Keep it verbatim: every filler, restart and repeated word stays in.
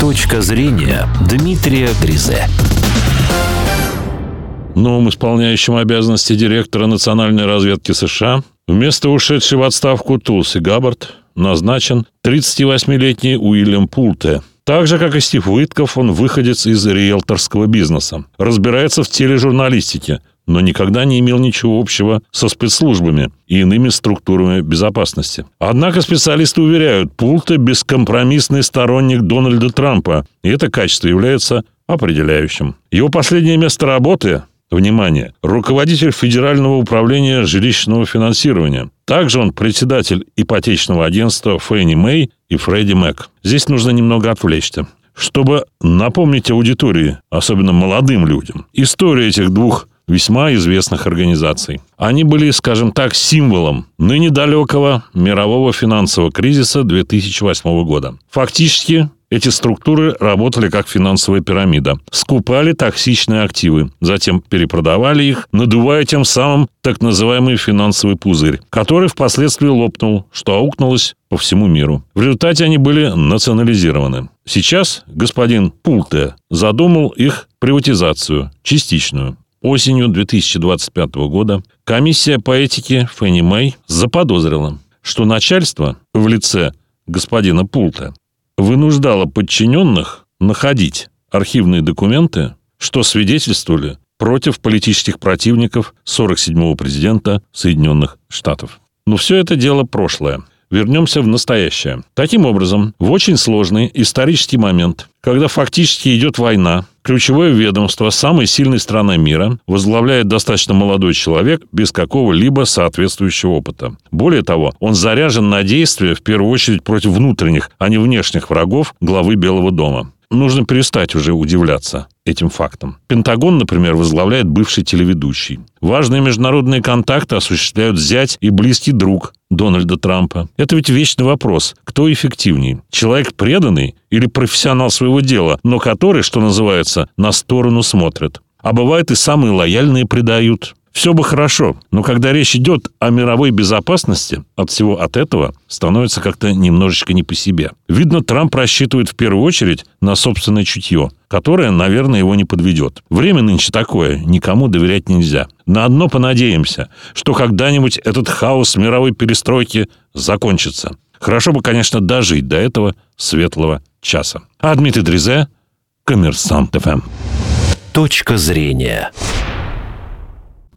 Точка зрения Дмитрия Дризе. Новым исполняющим обязанности директора национальной разведки США вместо ушедшей в отставку Тулси Габбард назначен тридцативосьмилетний Уильям Пулте. Так же, как и Стив Уитков, он выходец из риэлторского бизнеса. Разбирается в тележурналистике, но никогда не имел ничего общего со спецслужбами и иными структурами безопасности. Однако специалисты уверяют, Пулте – бескомпромиссный сторонник Дональда Трампа, и это качество является определяющим. Его последнее место работы – внимание, руководитель Федерального управления жилищного финансирования. Также он председатель ипотечного агентства Фенни Мэй и Фредди Мак. Здесь нужно немного отвлечься, чтобы напомнить аудитории, особенно молодым людям, историю этих двух весьма известных организаций. Они были, скажем так, символом ныне далекого мирового финансового кризиса две тысячи восьмого года. Фактически, эти структуры работали как финансовая пирамида. Скупали токсичные активы, затем перепродавали их, надувая тем самым так называемый финансовый пузырь, который впоследствии лопнул, что аукнулось по всему миру. В результате они были национализированы. Сейчас господин Пулте задумал их приватизацию, частичную. Осенью две тысячи двадцать пятого года комиссия по этике Фенни Мэй заподозрила, что начальство в лице господина Пулте вынуждало подчиненных находить архивные документы, что свидетельствовали против политических противников сорок седьмого президента Соединенных Штатов. Но все это дело прошлое. Вернемся в настоящее. Таким образом, в очень сложный исторический момент, когда фактически идет война, ключевое ведомство самой сильной страны мира возглавляет достаточно молодой человек без какого-либо соответствующего опыта. Более того, он заряжен на действия в первую очередь против внутренних, а не внешних врагов главы Белого дома. Нужно перестать уже удивляться этим фактам. Пентагон, например, возглавляет бывший телеведущий. Важные международные контакты осуществляют зять и близкий друг Дональда Трампа. Это ведь вечный вопрос. Кто эффективнее? Человек преданный или профессионал своего дела, но который, что называется, на сторону смотрит? А бывает и самые лояльные предают. Все бы хорошо, но когда речь идет о мировой безопасности, от всего от этого становится как-то немножечко не по себе. Видно, Трамп рассчитывает в первую очередь на собственное чутье, которое, наверное, его не подведет. Время нынче такое, никому доверять нельзя. На одно понадеемся, что когда-нибудь этот хаос мировой перестройки закончится. Хорошо бы, конечно, дожить до этого светлого часа. А Дмитрий Дризе, Коммерсант ФМ. Точка зрения.